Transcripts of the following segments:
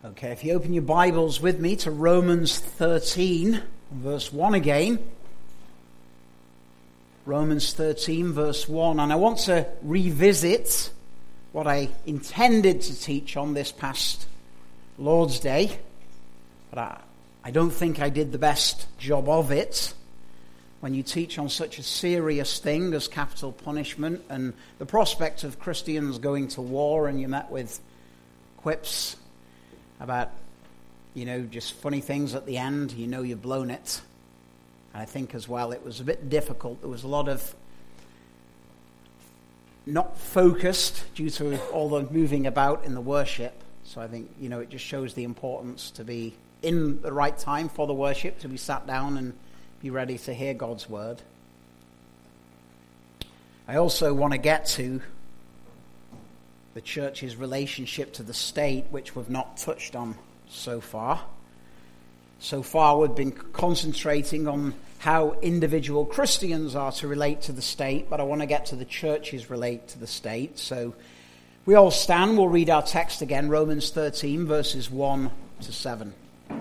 Okay, if you open your Bibles with me to Romans 13, verse 1 again. Romans 13, verse 1. And I want to revisit what I intended to teach on this past Lord's Day. But I don't think I did the best job of it. When you teach on such a serious thing as capital punishment and the prospect of Christians going to war, and you met with quips about, just funny things at the end, you've blown it. And I think as well it was a bit difficult. There was a lot of not focused due to all the moving about in the worship. So I think, it just shows the importance to be in the right time for the worship, to be sat down and be ready to hear God's word. I also want to get to the church's relationship to the state, which we've not touched on so far. So far, we've been concentrating on how individual Christians are to relate to the state, but I want to get to the church's relate to the state. So we all stand, we'll read our text again, Romans 13, verses 1 to 7.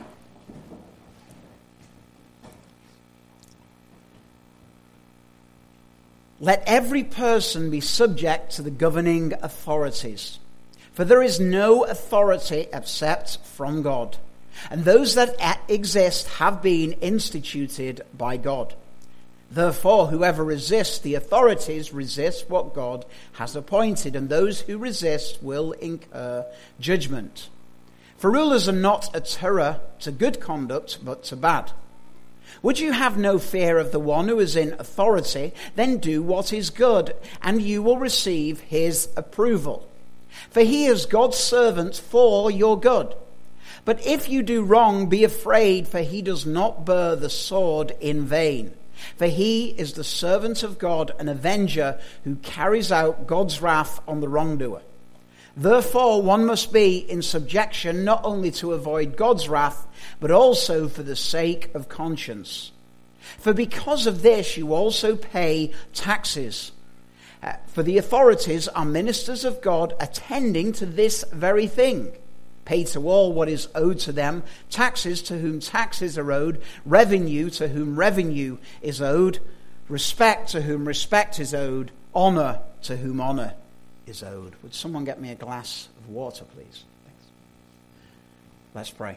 Let every person be subject to the governing authorities, for there is no authority except from God, and those that exist have been instituted by God. Therefore, whoever resists the authorities resists what God has appointed, and those who resist will incur judgment. For rulers are not a terror to good conduct, but to bad. Would you have no fear of the one who is in authority? Then do what is good, and you will receive his approval. For he is God's servant for your good. But if you do wrong, be afraid, for he does not bear the sword in vain. For he is the servant of God, an avenger who carries out God's wrath on the wrongdoer. Therefore, one must be in subjection not only to avoid God's wrath, but also for the sake of conscience. For because of this you also pay taxes. For the authorities are ministers of God, attending to this very thing. Pay to all what is owed to them, taxes to whom taxes are owed, revenue to whom revenue is owed, respect to whom respect is owed, honor to whom honor is owed. Would someone get me a glass of water, please? Thanks. Let's pray.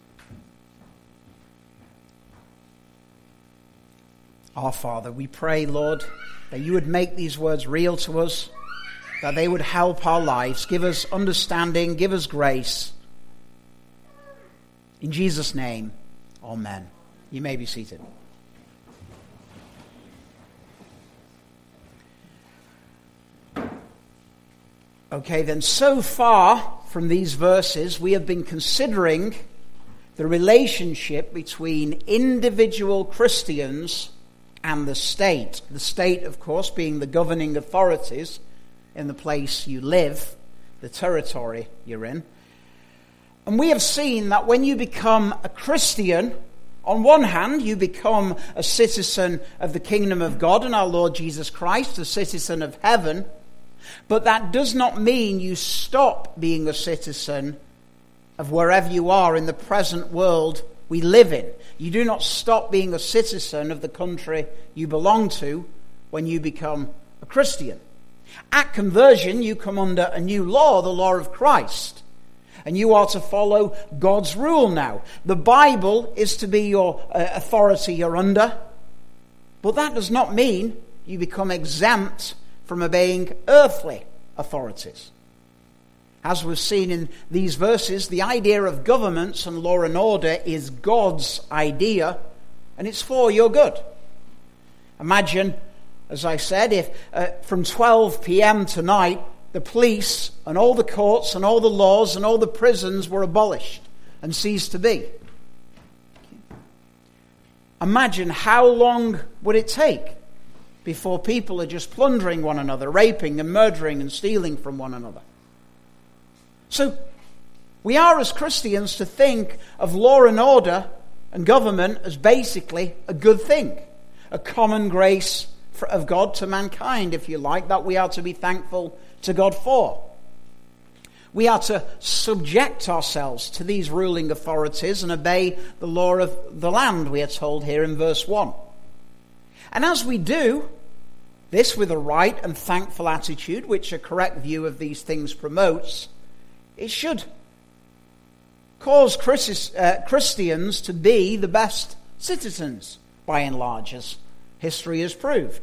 Our Father, we pray, Lord, that you would make these words real to us, that they would help our lives, give us understanding, give us grace. In Jesus' name, amen. You may be seated. Okay, then, so far from these verses, we have been considering the relationship between individual Christians and the state. The state, of course, being the governing authorities in the place you live, the territory you're in. And we have seen that when you become a Christian, on one hand, you become a citizen of the kingdom of God and our Lord Jesus Christ, a citizen of heaven. But that does not mean you stop being a citizen of wherever you are in the present world we live in. You do not stop being a citizen of the country you belong to when you become a Christian. At conversion, you come under a new law, the law of Christ. And you are to follow God's rule now. The Bible is to be your authority you're under. But that does not mean you become exempt from obeying earthly authorities. As we've seen in these verses, the idea of governments and law and order is God's idea, and it's for your good. Imagine, as I said, if from 12 p.m. tonight, the police and all the courts and all the laws and all the prisons were abolished and ceased to be. Imagine how long would it take before people are just plundering one another, raping and murdering and stealing from one another. So we are as Christians to think of law and order and government as basically a good thing, a common grace of God to mankind, if you like, that we are to be thankful to God for. We are to subject ourselves to these ruling authorities and obey the law of the land, we are told here in verse 1. And as we do this with a right and thankful attitude, which a correct view of these things promotes, it should cause Christians to be the best citizens, by and large, as history has proved.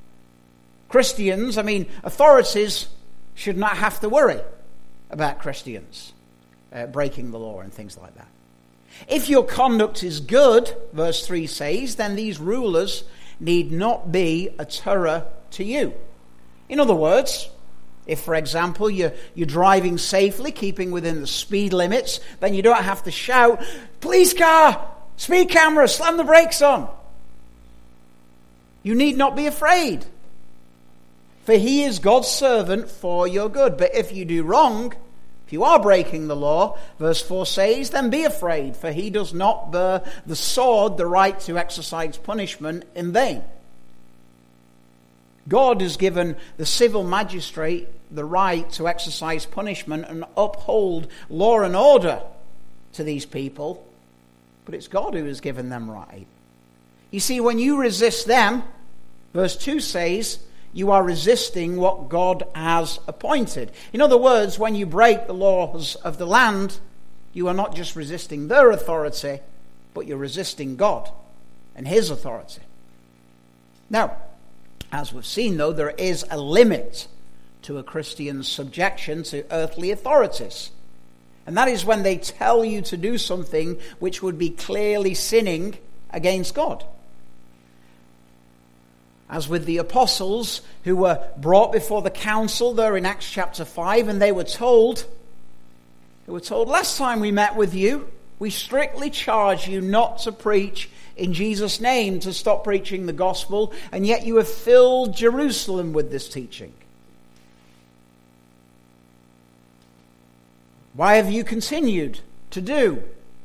Authorities should not have to worry about Christians breaking the law and things like that. If your conduct is good, verse 3 says, then these rulers need not be a terror to you. In other words, if, for example, you're driving safely, keeping within the speed limits, then you don't have to shout, "Police car! Speed camera! Slam the brakes on!" You need not be afraid, for he is God's servant for your good. But if you do wrong, if you are breaking the law, verse 4 says, then be afraid, for he does not bear the sword, the right to exercise punishment, in vain. God has given the civil magistrate the right to exercise punishment and uphold law and order to these people, but it's God who has given them right. You see, when you resist them, verse 2 says, you are resisting what God has appointed. In other words, when you break the laws of the land, you are not just resisting their authority, but you're resisting God and his authority. Now, as we've seen, though, there is a limit to a Christian's subjection to earthly authorities. And that is when they tell you to do something which would be clearly sinning against God. As with the apostles who were brought before the council there in Acts chapter 5, and they were told, last time we met with you, we strictly charge you not to preach in Jesus' name, to stop preaching the gospel, and yet you have filled Jerusalem with this teaching. Why have you continued to do?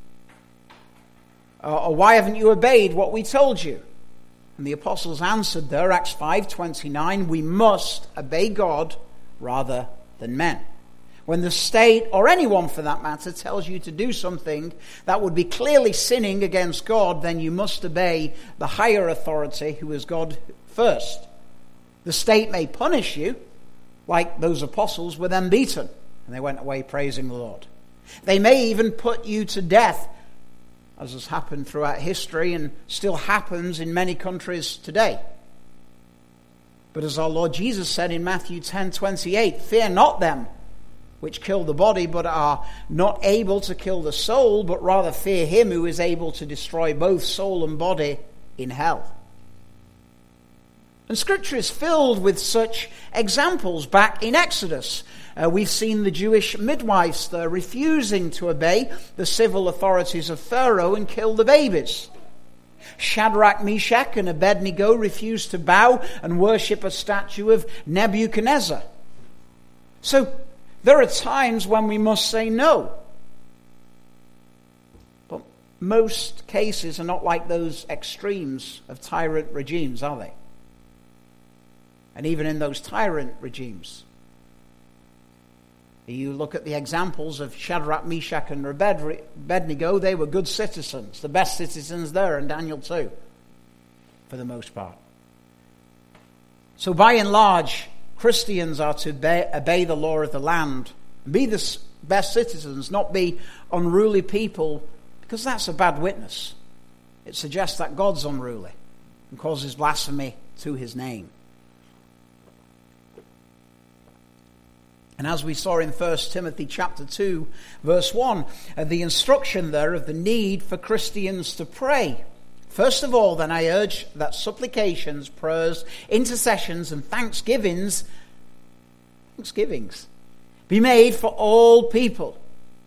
Or why haven't you obeyed what we told you? And the apostles answered there, Acts 5:29, we must obey God rather than men. When the state, or anyone for that matter, tells you to do something that would be clearly sinning against God, then you must obey the higher authority, who is God first. The state may punish you, like those apostles were then beaten, and they went away praising the Lord. They may even put you to death, as has happened throughout history and still happens in many countries today. But as our Lord Jesus said in Matthew 10:28, fear not them which kill the body, but are not able to kill the soul, but rather fear him who is able to destroy both soul and body in hell. And Scripture is filled with such examples. Back in Exodus, we've seen the Jewish midwives there refusing to obey the civil authorities of Pharaoh and kill the babies. Shadrach, Meshach, and Abednego refused to bow and worship a statue of Nebuchadnezzar. So there are times when we must say no. But most cases are not like those extremes of tyrant regimes, are they? And even in those tyrant regimes, you look at the examples of Shadrach, Meshach, and Abednego, they were good citizens, the best citizens there, and Daniel too, for the most part. So by and large, Christians are to obey the law of the land, be the best citizens, not be unruly people, because that's a bad witness. It suggests that God's unruly and causes blasphemy to his name. And as we saw in 1 Timothy chapter 2, verse 1, the instruction there of the need for Christians to pray. First of all, then, I urge that supplications, prayers, intercessions, and thanksgivings be made for all people.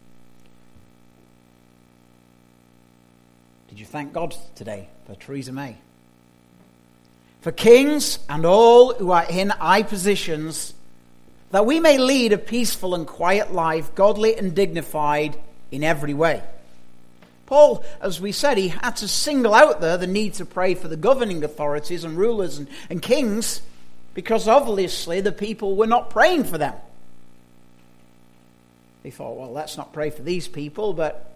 Did you thank God today for Theresa May? For kings and all who are in high positions, that we may lead a peaceful and quiet life, godly and dignified in every way. Paul, as we said, he had to single out there the need to pray for the governing authorities and rulers and kings, because obviously the people were not praying for them. He thought, well, let's not pray for these people, but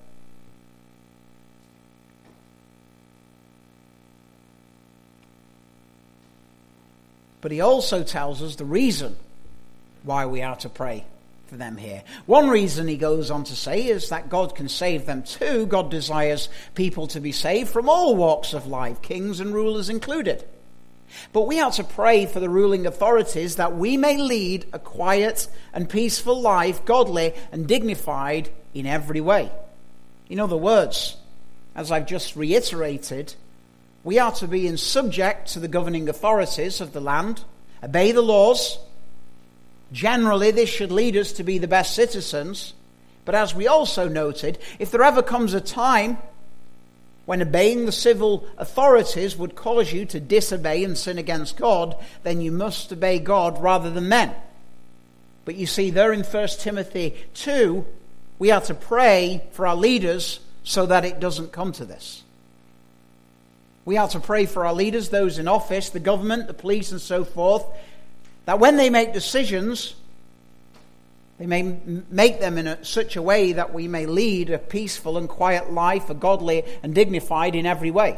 he also tells us the reason why we are to pray for them here. One reason he goes on to say is that God can save them too. God desires people to be saved from all walks of life, kings and rulers included. But we are to pray for the ruling authorities that we may lead a quiet and peaceful life, godly and dignified in every way. In other words, as I've just reiterated, we are to be in subject to the governing authorities of the land, obey the laws. Generally, this should lead us to be the best citizens. But as we also noted, if there ever comes a time when obeying the civil authorities would cause you to disobey and sin against God, then you must obey God rather than men. But you see, there in 1 Timothy 2, we are to pray for our leaders so that it doesn't come to this. We are to pray for our leaders, those in office, the government, the police, and so forth, that when they make decisions, they may make them in such a way that we may lead a peaceful and quiet life, a godly and dignified in every way.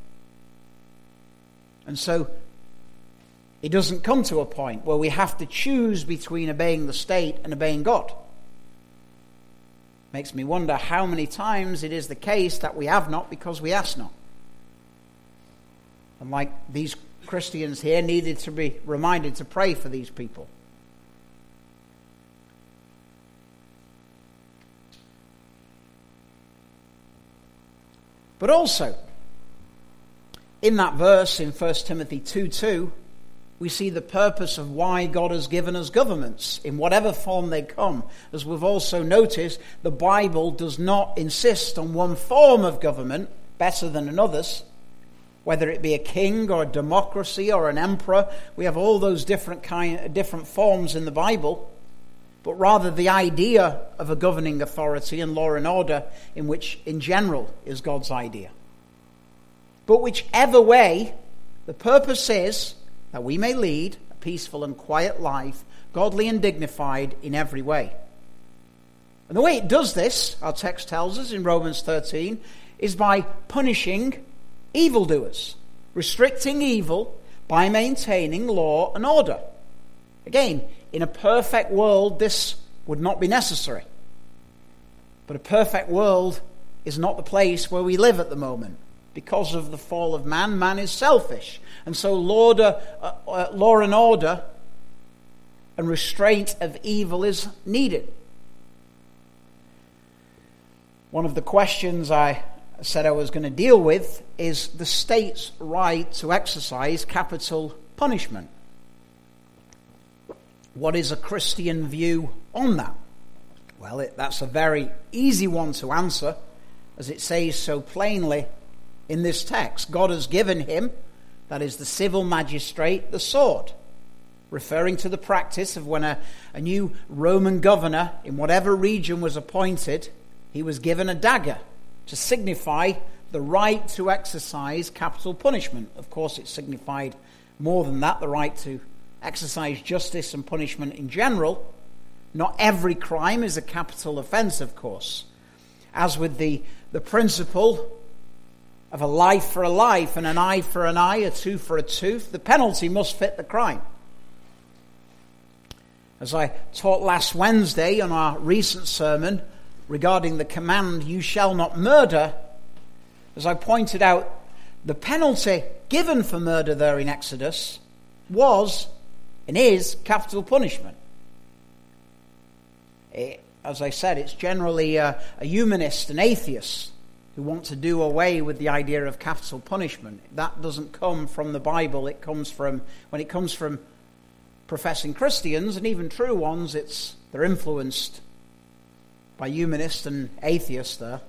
And so it doesn't come to a point where we have to choose between obeying the state and obeying God. Makes me wonder how many times it is the case that we have not because we ask not. And like these Christians here needed to be reminded to pray for these people. But also, in that verse in 1 Timothy 2:2, we see the purpose of why God has given us governments, in whatever form they come. As we've also noticed, the Bible does not insist on one form of government better than another's, whether it be a king or a democracy or an emperor. We have all those different forms in the Bible. But rather the idea of a governing authority and law and order, in which in general is God's idea. But whichever way, the purpose is that we may lead a peaceful and quiet life, godly and dignified in every way. And the way it does this, our text tells us in Romans 13, is by punishing evildoers, restricting evil by maintaining law and order. Again, in a perfect world, this would not be necessary. But a perfect world is not the place where we live at the moment. Because of the fall of man, man is selfish. And so law and order and restraint of evil is needed. One of the questions I said I was going to deal with is the state's right to exercise capital punishment. What is a Christian view on that? Well, that's a very easy one to answer, as it says so plainly in this text. God has given him, that is the civil magistrate, the sword, referring to the practice of when a new Roman governor in whatever region was appointed, he was given a dagger to signify the right to exercise capital punishment. Of course, it signified more than that, the right to exercise justice and punishment in general. Not every crime is a capital offense, of course. As with the principle of a life for a life and an eye for an eye, a tooth for a tooth, the penalty must fit the crime. As I taught last Wednesday on our recent sermon regarding the command, "You shall not murder," as I pointed out, the penalty given for murder there in Exodus was and is capital punishment. As I said, it's generally a humanist, an atheist, who want to do away with the idea of capital punishment. That doesn't come from the Bible. When it comes from professing Christians, and even true ones, they're influenced by humanists and atheists there.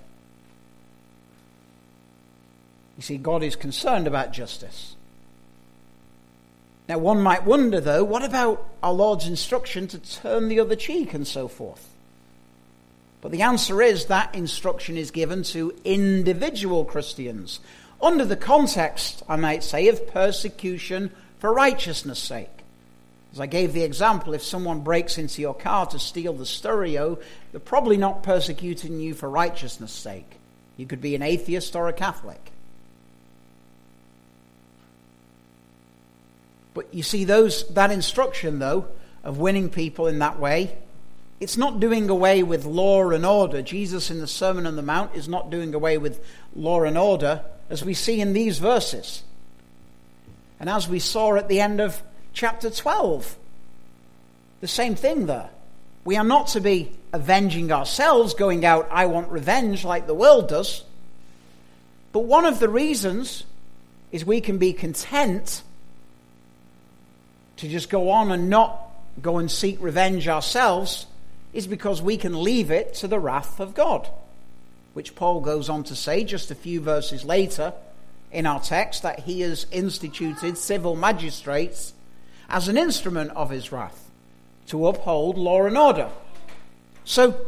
You see, God is concerned about justice. Now, one might wonder, though, what about our Lord's instruction to turn the other cheek and so forth? But the answer is that instruction is given to individual Christians under the context, I might say, of persecution for righteousness' sake. As I gave the example, if someone breaks into your car to steal the stereo, they're probably not persecuting you for righteousness' sake. You could be an atheist or a Catholic. But you see, that instruction, though, of winning people in that way, it's not doing away with law and order. Jesus in the Sermon on the Mount is not doing away with law and order, as we see in these verses. And as we saw at the end of chapter 12, the same thing there. We are not to be avenging ourselves, going out, I want revenge, like the world does. But one of the reasons is we can be content to just go on and not go and seek revenge ourselves is because we can leave it to the wrath of God, which Paul goes on to say just a few verses later in our text, that he has instituted civil magistrates as an instrument of his wrath to uphold law and order. So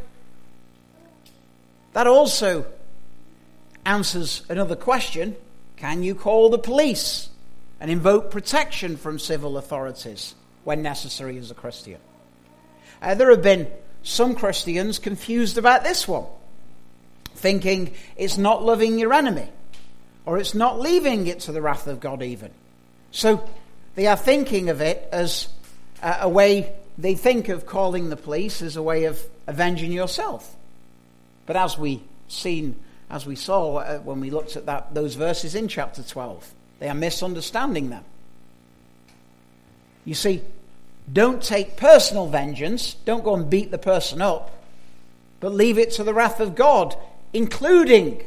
that also answers another question. Can you call the police and invoke protection from civil authorities when necessary as a Christian? There have been some Christians confused about this one, thinking it's not loving your enemy, or it's not leaving it to the wrath of God even. So they are thinking of it as a way, they think of calling the police as a way of avenging yourself. But as we saw when we looked at those verses in chapter 12, they are misunderstanding them. You see, don't take personal vengeance. Don't go and beat the person up. But leave it to the wrath of God, including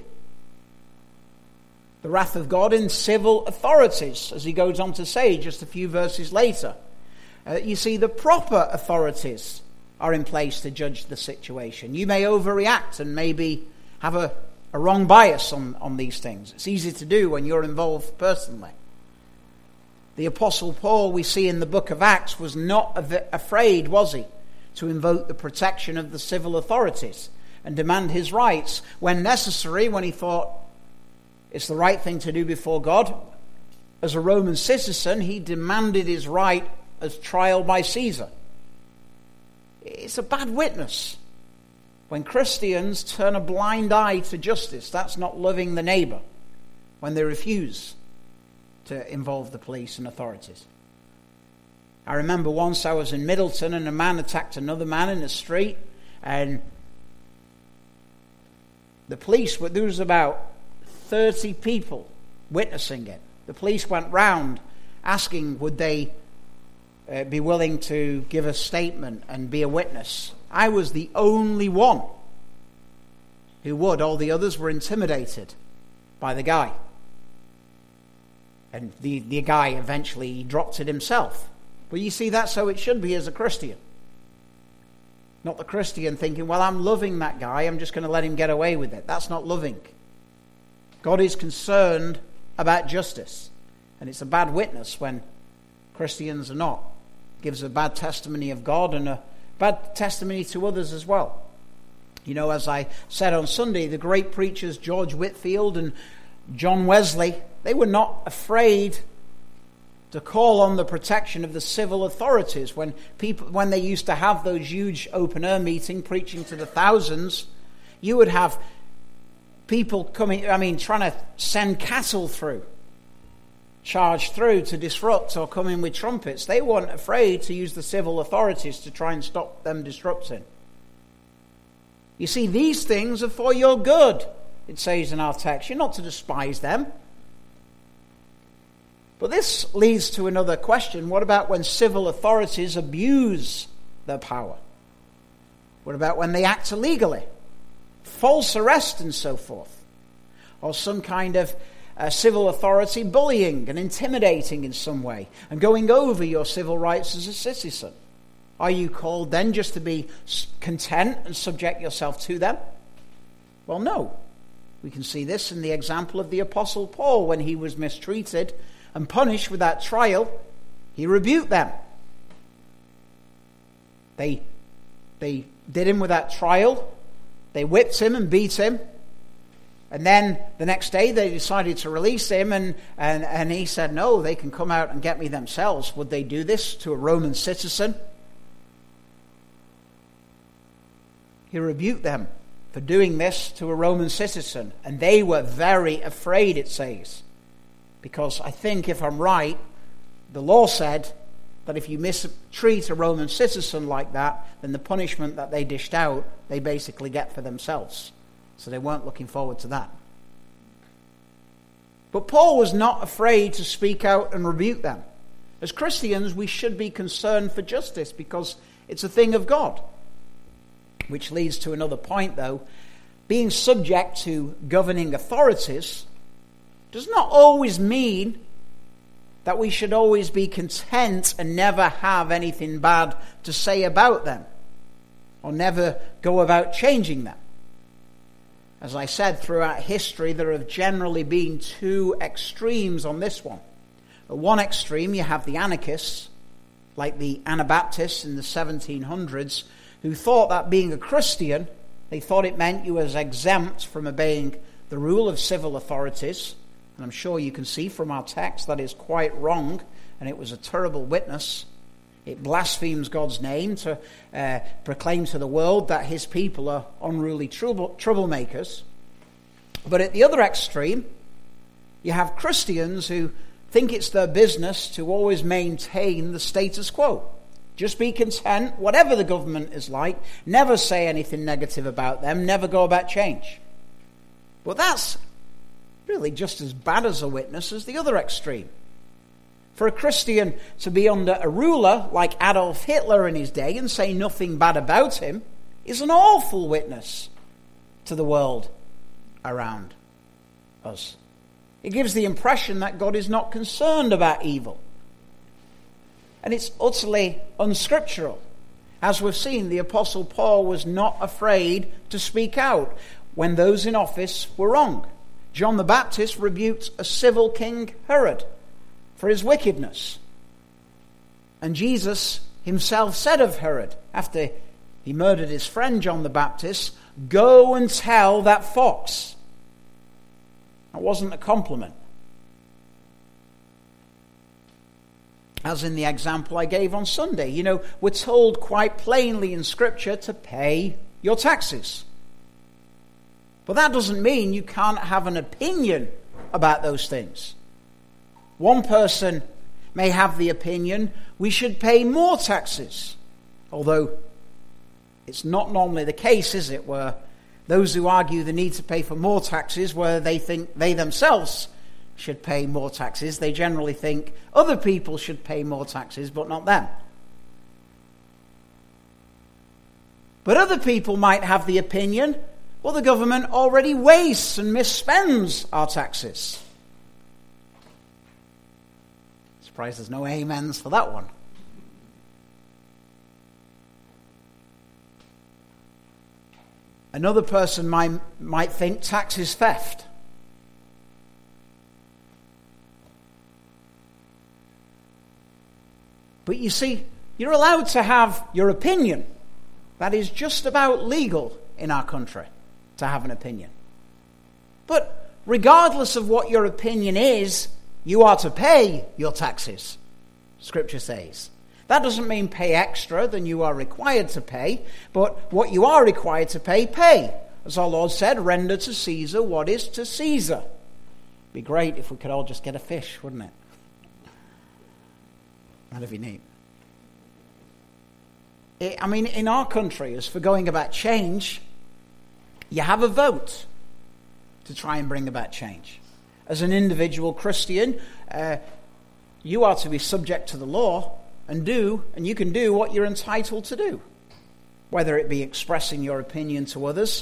the wrath of God in civil authorities, as he goes on to say just a few verses later. You see, the proper authorities are in place to judge the situation. You may overreact and maybe have a wrong bias on these things. It's easy to do when you're involved personally. The Apostle Paul, we see in the book of Acts, was not afraid, was he, to invoke the protection of the civil authorities and demand his rights when necessary, when he thought it's the right thing to do before God. As a Roman citizen, he demanded his right as trial by Caesar. It's a bad witness when Christians turn a blind eye to justice. That's not loving the neighbor when they refuse to involve the police and authorities. I remember once I was in Middleton and a man attacked another man in the street, and the police, there was about 30 people witnessing it. The police went round asking would they be willing to give a statement and be a witness. I was the only one who would. All the others were intimidated by the guy. And the guy eventually dropped it himself. But you see, that's how it should be as a Christian. Not the Christian thinking, well, I'm loving that guy, I'm just going to let him get away with it. That's not loving. God is concerned about justice. And it's a bad witness when Christians are not. It gives a bad testimony of God and a bad testimony to others as well. You know, as I said on Sunday, the great preachers George Whitefield and John Wesley, they were not afraid to call on the protection of the civil authorities when they used to have those huge open-air meetings preaching to the thousands. You would have people coming, trying to send cattle through, charge through to disrupt or come in with trumpets. They weren't afraid to use the civil authorities to try and stop them disrupting. You see, these things are for your good, it says in our text. You're not to despise them. But this leads to another question. What about when civil authorities abuse their power? What about when they act illegally? False arrest and so forth. Or some kind of civil authority bullying and intimidating in some way and going over your civil rights as a citizen. Are you called then just to be content and subject yourself to them? Well, no. We can see this in the example of the Apostle Paul. When he was mistreated and punished without trial, he rebuked them. They did him without trial. They whipped him and beat him. And then the next day they decided to release him, and he said, no, they can come out and get me themselves. Would they do this to a Roman citizen? He rebuked them for doing this to a Roman citizen. And they were very afraid, it says. Because I think, if I'm right, the law said that if you mistreat a Roman citizen like that, then the punishment that they dished out, they basically get for themselves. So they weren't looking forward to that. But Paul was not afraid to speak out and rebuke them. As Christians, we should be concerned for justice because it's a thing of God. Which leads to another point, though. Being subject to governing authorities does not always mean that we should always be content and never have anything bad to say about them, or never go about changing them. As I said, throughout history, there have generally been two extremes on this one. At one extreme, you have the anarchists, like the Anabaptists in the 1700s, who thought that being a Christian, they thought it meant you was exempt from obeying the rule of civil authorities. And I'm sure you can see from our text that is quite wrong, and it was a terrible witness. It blasphemes God's name to proclaim to the world that his people are unruly troublemakers. But at the other extreme, you have Christians who think it's their business to always maintain the status quo. Just be content, whatever the government is like, never say anything negative about them, never go about change. Well, that's really just as bad as a witness as the other extreme. For a Christian to be under a ruler like Adolf Hitler in his day and say nothing bad about him is an awful witness to the world around us. It gives the impression that God is not concerned about evil. And it's utterly unscriptural. As we've seen, the Apostle Paul was not afraid to speak out when those in office were wrong. John the Baptist rebuked a civil king, Herod, for his wickedness. And Jesus himself said of Herod, after he murdered his friend John the Baptist, "Go and tell that fox." That wasn't a compliment. As in the example I gave on Sunday, we're told quite plainly in Scripture to pay your taxes. But that doesn't mean you can't have an opinion about those things. One person may have the opinion we should pay more taxes, although it's not normally the case, is it, where those who argue the need to pay for more taxes, where they think they themselves should pay more taxes, they generally think other people should pay more taxes, but not them. But other people might have the opinion, well, the government already wastes and misspends our taxes. Surprised there's no amens for that one. Another person might think tax is theft. But you see, you're allowed to have your opinion. That is just about legal in our country, to have an opinion. But regardless of what your opinion is, you are to pay your taxes, Scripture says. That doesn't mean pay extra than you are required to pay, but what you are required to pay, pay. As our Lord said, render to Caesar what is to Caesar. It'd be great if we could all just get a fish, wouldn't it? That'd be neat. In our country, as for going about change, you have a vote to try and bring about change. As an individual Christian, you are to be subject to the law and you can do what you're entitled to do, whether it be expressing your opinion to others,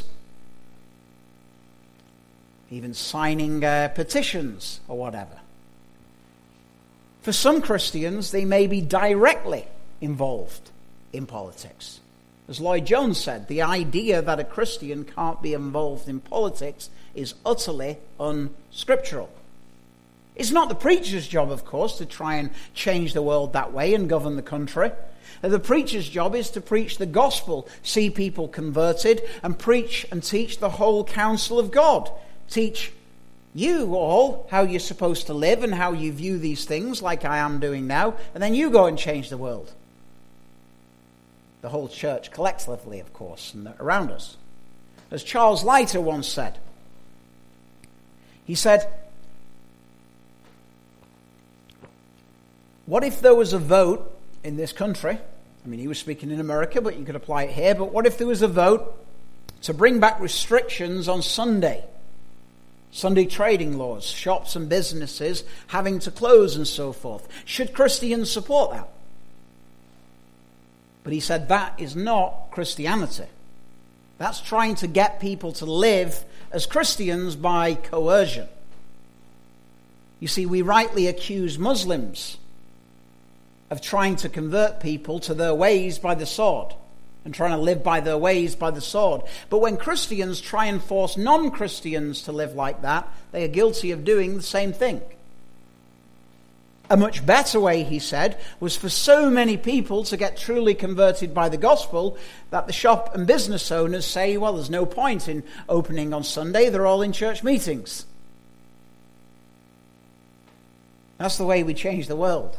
even signing petitions or whatever. For some Christians, they may be directly involved in politics. As Lloyd Jones said, the idea that a Christian can't be involved in politics is utterly unscriptural. It's not the preacher's job, of course, to try and change the world that way and govern the country. The preacher's job is to preach the gospel, see people converted, and preach and teach the whole counsel of God, teach you all how you're supposed to live and how you view these things like I am doing now, and then you go and change the world. The whole church collectively, of course, and around us. As Charles Leiter once said, he said, what if there was a vote in this country? I mean, he was speaking in America, but you could apply it here. But what if there was a vote to bring back restrictions on Sunday trading laws, shops and businesses having to close and so forth? Should Christians support that? But he said that is not Christianity. That's trying to get people to live as Christians by coercion. You see, we rightly accuse Muslims of trying to convert people to their ways by the sword and trying to live by their ways by the sword. But when Christians try and force non-Christians to live like that, they are guilty of doing the same thing. A much better way, he said, was for so many people to get truly converted by the gospel that the shop and business owners say, well, there's no point in opening on Sunday, they're all in church meetings. That's the way we change the world.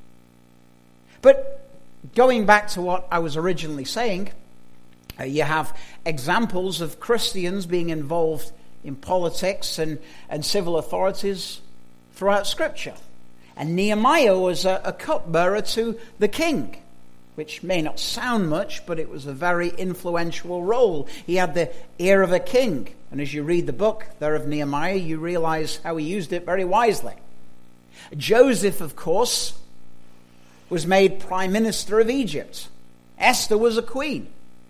But going back to what I was originally saying, you have examples of Christians being involved in politics and civil authorities throughout Scripture. And Nehemiah was a cupbearer to the king, which may not sound much, but it was a very influential role. He had the ear of a king. And as you read the book there of Nehemiah, you realize how he used it very wisely. Joseph, of course, was made prime minister of Egypt. Esther was a queen.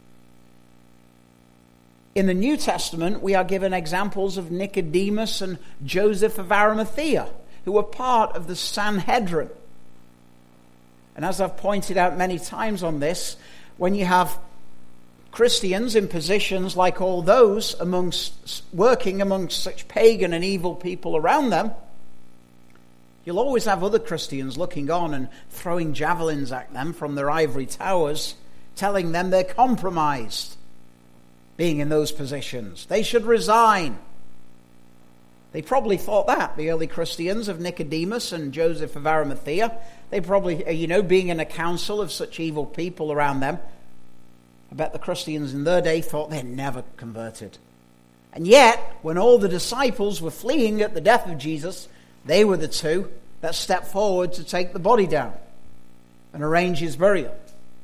In the New Testament, we are given examples of Nicodemus and Joseph of Arimathea, who were part of the Sanhedrin. And as I've pointed out many times on this, when you have Christians in positions like all those working amongst such pagan and evil people around them, you'll always have other Christians looking on and throwing javelins at them from their ivory towers, telling them they're compromised being in those positions. They should resign. They probably thought that, the early Christians of Nicodemus and Joseph of Arimathea. They probably, being in a council of such evil people around them, I bet the Christians in their day thought they're never converted. And yet, when all the disciples were fleeing at the death of Jesus, they were the two that stepped forward to take the body down and arrange his burial.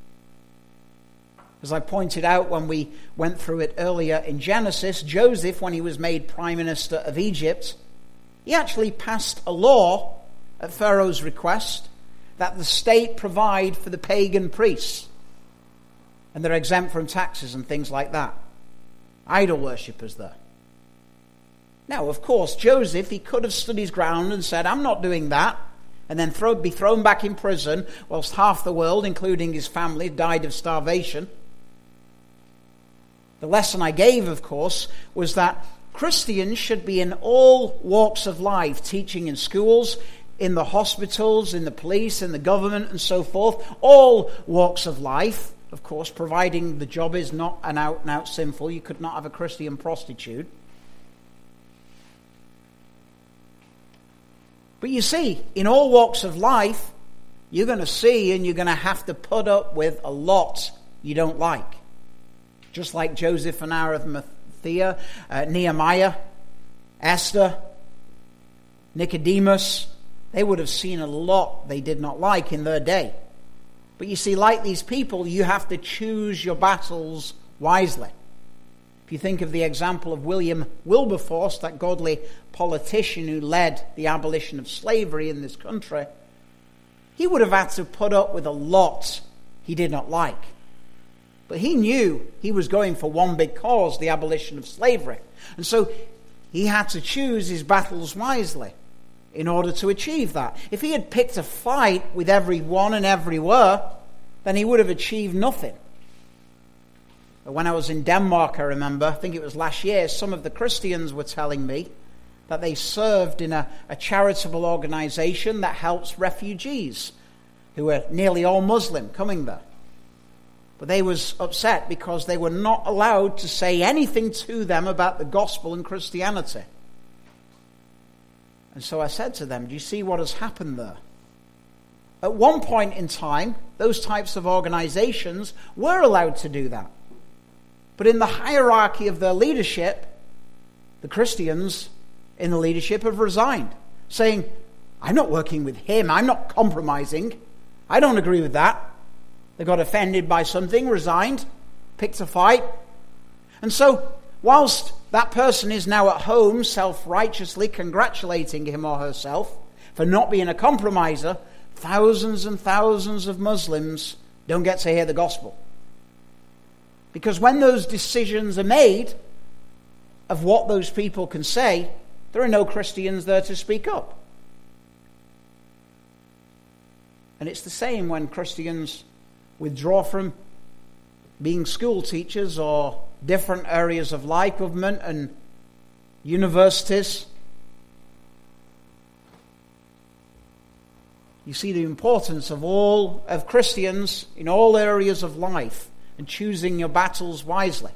As I pointed out when we went through it earlier in Genesis, Joseph, when he was made prime minister of Egypt, he actually passed a law at Pharaoh's request that the state provide for the pagan priests. And they're exempt from taxes and things like that. Idol worshippers there. Now, of course, Joseph, he could have stood his ground and said, I'm not doing that, and then be thrown back in prison whilst half the world, including his family, died of starvation. The lesson I gave, of course, was that Christians should be in all walks of life, teaching in schools, in the hospitals, in the police, in the government, and so forth. All walks of life, of course, providing the job is not an out-and-out sinful. You could not have a Christian prostitute. But you see, in all walks of life, you're going to see and you're going to have to put up with a lot you don't like. Just like Joseph and Arimathea, Nehemiah, Esther, Nicodemus, they would have seen a lot they did not like in their day. But you see, like these people, you have to choose your battles wisely. If you think of the example of William Wilberforce, that godly politician who led the abolition of slavery in this country, he would have had to put up with a lot he did not like. But he knew he was going for one big cause, the abolition of slavery. And so he had to choose his battles wisely in order to achieve that. If he had picked a fight with everyone and everywhere, then he would have achieved nothing. But when I was in Denmark, I remember, I think it was last year, some of the Christians were telling me that they served in a charitable organization that helps refugees who were nearly all Muslim coming there. But they was upset because they were not allowed to say anything to them about the gospel and Christianity. And so I said to them, do you see what has happened there? At one point in time, those types of organizations were allowed to do that. But in the hierarchy of their leadership, the Christians in the leadership have resigned, saying, I'm not working with him, I'm not compromising, I don't agree with that. They got offended by something, resigned, picked a fight. And so, whilst that person is now at home self-righteously congratulating him or herself for not being a compromiser, thousands and thousands of Muslims don't get to hear the gospel. Because when those decisions are made of what those people can say, there are no Christians there to speak up. And it's the same when Christians withdraw from being school teachers or different areas of life, government and universities. You see the importance of Christians in all areas of life and choosing your battles wisely.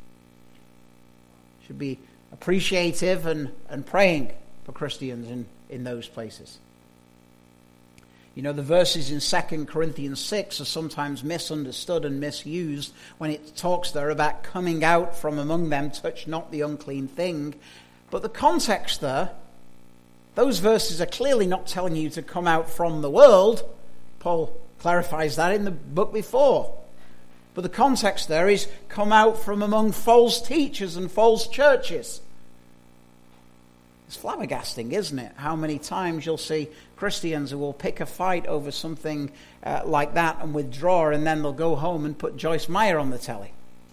Should be appreciative and praying for Christians in those places. You know, the verses in 2 Corinthians 6 are sometimes misunderstood and misused when it talks there about coming out from among them, touch not the unclean thing. But the context there, those verses are clearly not telling you to come out from the world. Paul clarifies that in the book before. But the context there is come out from among false teachers and false churches. It's flabbergasting, isn't it? How many times you'll see Christians who will pick a fight over something like that and withdraw, and then they'll go home and put Joyce Meyer on the telly.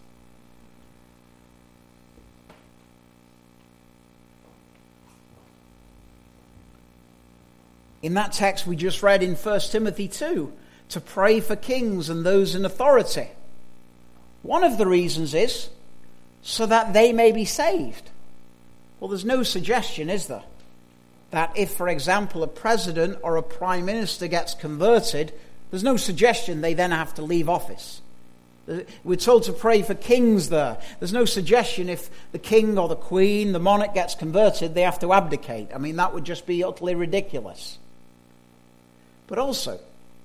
In that text we just read in 1 Timothy 2, to pray for kings and those in authority. One of the reasons is so that they may be saved. Well, there's no suggestion, is there, that if, for example, a president or a prime minister gets converted, there's no suggestion they then have to leave office. We're told to pray for kings there. There's no suggestion if the king or the queen, the monarch gets converted, they have to abdicate. I mean, that would just be utterly ridiculous. But also,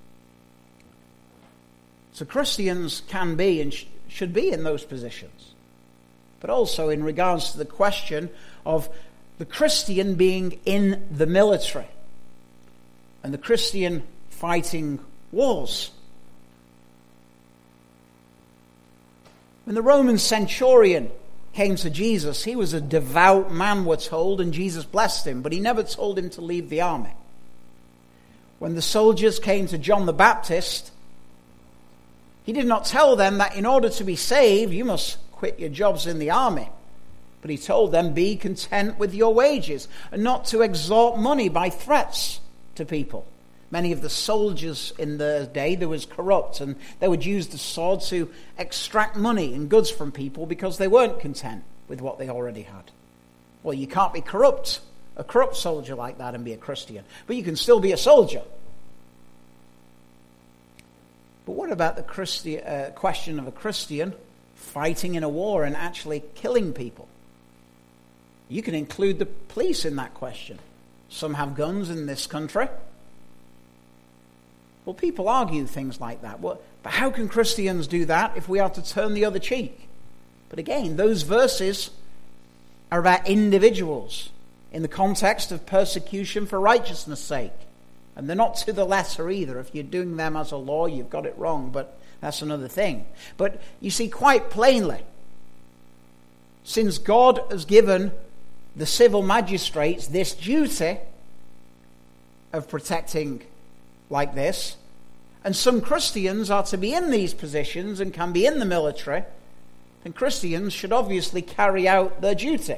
so Christians can be and should be in those positions. But also in regards to the question of the Christian being in the military and the Christian fighting wars. When the Roman centurion came to Jesus, he was a devout man, we're told, and Jesus blessed him, but he never told him to leave the army. When the soldiers came to John the Baptist, he did not tell them that in order to be saved, you must quit your jobs in the army. But he told them, be content with your wages and not to extort money by threats to people. Many of the soldiers in the day, they was corrupt, and they would use the sword to extract money and goods from people because they weren't content with what they already had. Well, you can't be a corrupt soldier like that and be a Christian, but you can still be a soldier. But what about the question of a Christian fighting in a war and actually killing people? You can include the police in that question. Some have guns in this country. Well, people argue things like that. Well, but how can Christians do that if we are to turn the other cheek? But again, those verses are about individuals in the context of persecution for righteousness' sake. And they're not to the letter either. If you're doing them as a law, you've got it wrong, but that's another thing. But you see quite plainly, since God has given the civil magistrates this duty of protecting like this, and some Christians are to be in these positions and can be in the military, then Christians should obviously carry out their duty.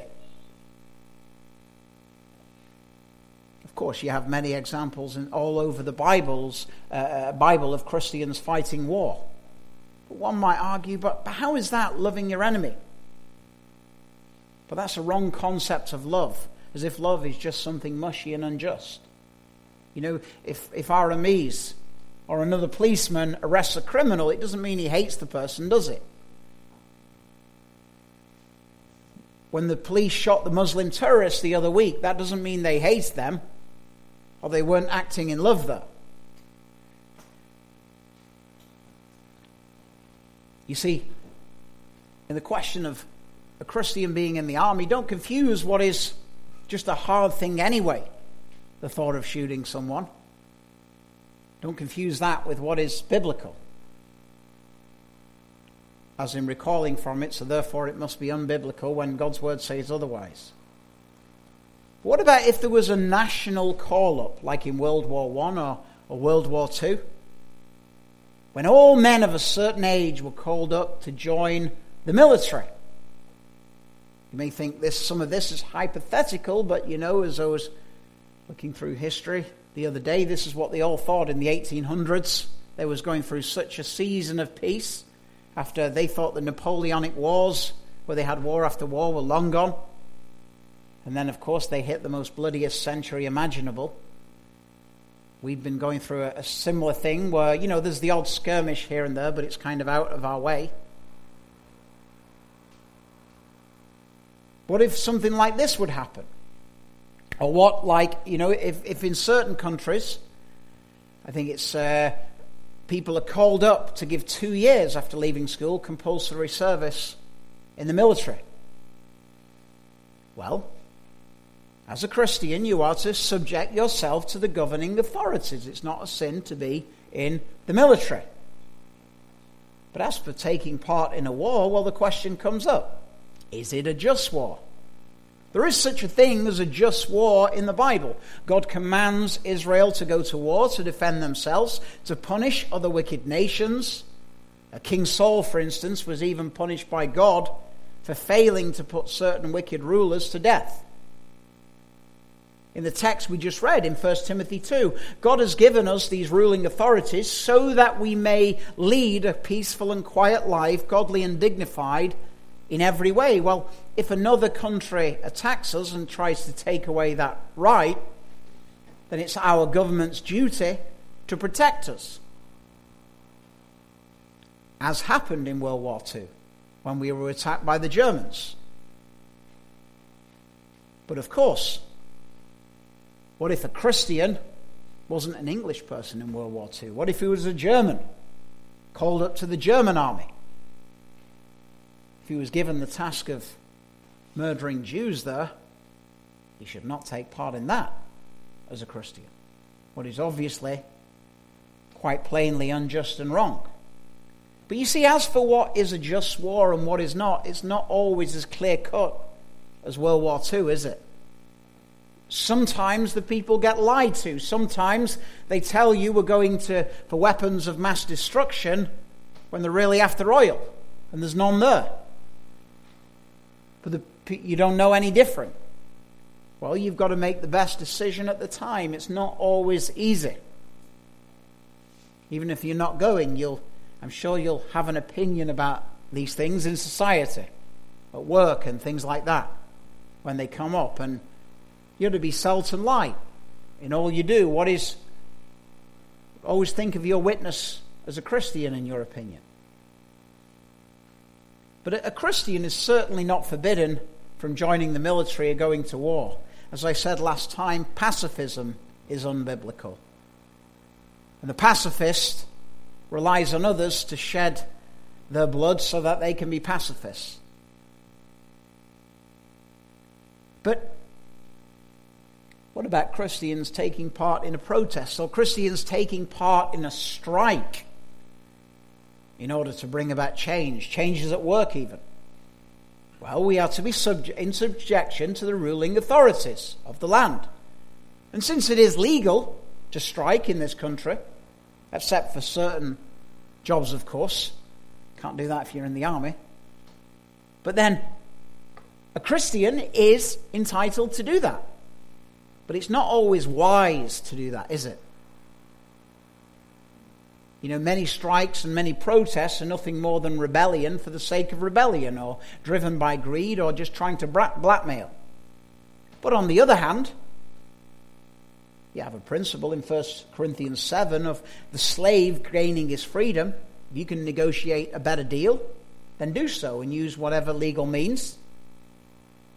Of course, you have many examples all over the Bible of Christians fighting war. But one might argue, but how is that loving your enemy? But that's a wrong concept of love, as if love is just something mushy and unjust. You know, if Aramis or another policeman arrests a criminal, it doesn't mean he hates the person, does it? when the police shot the Muslim terrorists the other week, that doesn't mean they hate them or they weren't acting in love there. You see, in the question of a Christian being in the army, don't confuse what is just a hard thing anyway, the thought of shooting someone. Don't confuse that with what is biblical, as in recoiling from it, so therefore it must be unbiblical when God's word says otherwise. What about if there was a national call-up, like in World War I or World War II? When all men of a certain age were called up to join the military. You may think some of this is hypothetical, but as I was looking through history the other day, this is what they all thought in the 1800s. They was going through such a season of peace after they thought the Napoleonic Wars, where they had war after war, were long gone. And then, of course, they hit the most bloodiest century imaginable. We've been going through a similar thing where, there's the odd skirmish here and there, but it's kind of out of our way. What if something like this would happen? Or what, if in certain countries, I think it's people are called up to give 2 years after leaving school compulsory service in the military. Well, as a Christian, you are to subject yourself to the governing authorities. It's not a sin to be in the military. But as for taking part in a war, well, the question comes up. Is it a just war? There is such a thing as a just war in the Bible. God commands Israel to go to war, to defend themselves, to punish other wicked nations. King Saul, for instance, was even punished by God for failing to put certain wicked rulers to death. In the text we just read in 1 Timothy 2, God has given us these ruling authorities so that we may lead a peaceful and quiet life, godly and dignified in every way. Well, if another country attacks us and tries to take away that right, then it's our government's duty to protect us. As happened in World War II, when we were attacked by the Germans. But of course, what if a Christian wasn't an English person in World War II? What if he was a German, called up to the German army? If he was given the task of murdering Jews there, he should not take part in that as a Christian. What is obviously quite plainly unjust and wrong. But you see, as for what is a just war and what is not, it's not always as clear-cut as World War II, is it? Sometimes the people get lied to. Sometimes they tell you we're going for weapons of mass destruction when they're really after oil, and there's none there. But you don't know any different. Well, you've got to make the best decision at the time. It's not always easy. Even if you're not going, I'm sure you'll have an opinion about these things in society, at work and things like that, when they come up. And you're to be salt and light in all you do. Always think of your witness as a Christian, in your opinion. But a Christian is certainly not forbidden from joining the military or going to war. As I said last time, pacifism is unbiblical. And the pacifist relies on others to shed their blood so that they can be pacifists. But what about Christians taking part in a protest, or Christians taking part in a strike in order to bring about changes at work even? Well, we are to be in subjection to the ruling authorities of the land. And since it is legal to strike in this country, except for certain jobs, of course, can't do that if you're in the army, but then a Christian is entitled to do that. But it's not always wise to do that, is it? Many strikes and many protests are nothing more than rebellion for the sake of rebellion, or driven by greed, or just trying to blackmail. But on the other hand, you have a principle in 1 Corinthians 7 of the slave gaining his freedom. If you can negotiate a better deal, then do so and use whatever legal means.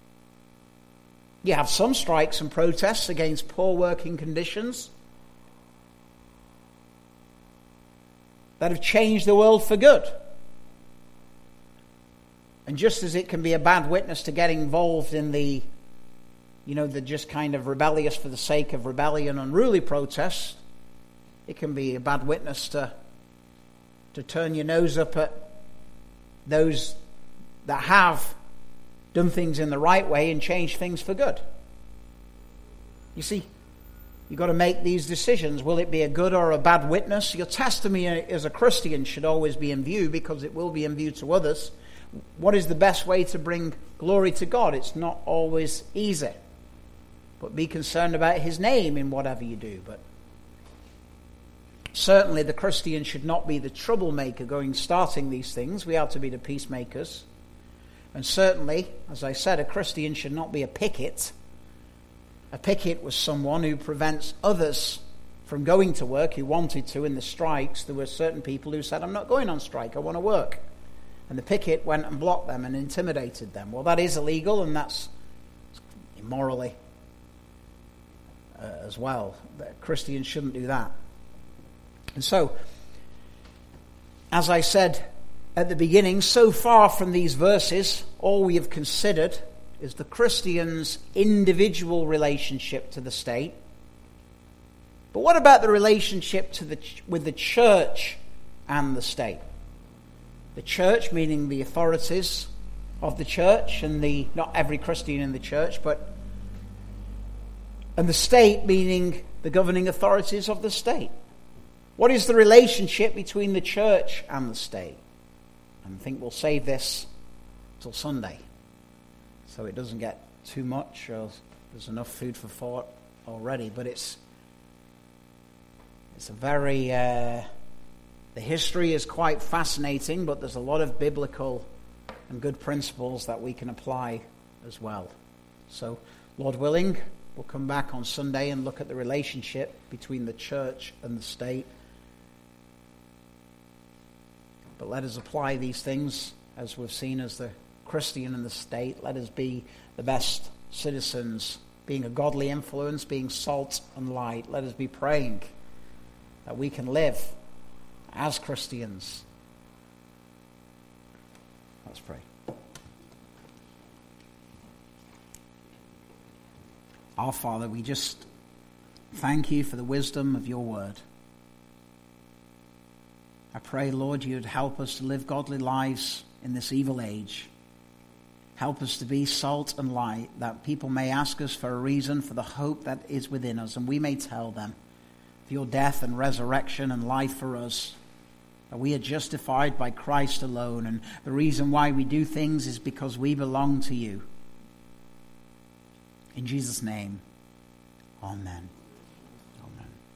You have some strikes and protests against poor working conditions that have changed the world for good. And just as it can be a bad witness to get involved in the just kind of rebellious for the sake of rebellion, unruly protests, it can be a bad witness to turn your nose up at those that have done things in the right way and changed things for good. You see, you've got to make these decisions. Will it be a good or a bad witness? Your testimony as a Christian should always be in view, because it will be in view to others. What is the best way to bring glory to God? It's not always easy. But be concerned about his name in whatever you do. But certainly the Christian should not be the troublemaker starting these things. We are to be the peacemakers. And certainly, as I said, a Christian should not be a picket. A picket was someone who prevents others from going to work who wanted to in the strikes. There were certain people who said, I'm not going on strike, I want to work. And the picket went and blocked them and intimidated them. Well, that is illegal, and that's immorally as well. Christians shouldn't do that. And so, as I said at the beginning, so far from these verses, all we have considered is the Christian's individual relationship to the state. But what about the relationship with the church and the state? The church, meaning the authorities of the church, and not every Christian in the church, and the state, meaning the governing authorities of the state. What is the relationship between the church and the state? And I think we'll save this till Sunday, so it doesn't get too much, or there's enough food for thought already. But it's a very... the history is quite fascinating, but there's a lot of biblical and good principles that we can apply as well. So, Lord willing, we'll come back on Sunday and look at the relationship between the church and the state. But let us apply these things, as we've seen, as the Christian and the state. Let us be the best citizens, being a godly influence, being salt and light. Let us be praying that we can live as Christians. Let's pray. Our Father, we just thank you for the wisdom of your word. I pray, Lord, you'd help us to live godly lives in this evil age. Help us to be salt and light, that people may ask us for a reason for the hope that is within us, and we may tell them of your death and resurrection and life for us, that we are justified by Christ alone, and the reason why we do things is because we belong to you. In Jesus' name, amen. Amen.